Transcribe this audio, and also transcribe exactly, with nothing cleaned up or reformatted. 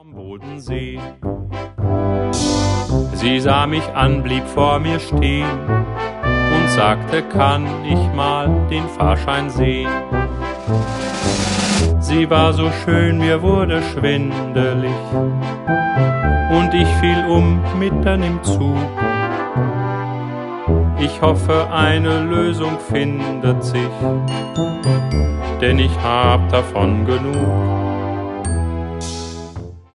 Vom Bodensee. Sie sah mich an, blieb vor mir stehen und sagte, kann ich mal den Fahrschein sehen? Sie war so schön, mir wurde schwindelig und ich fiel um mitten im Zug. Ich hoffe, eine Lösung findet sich, denn ich hab davon genug.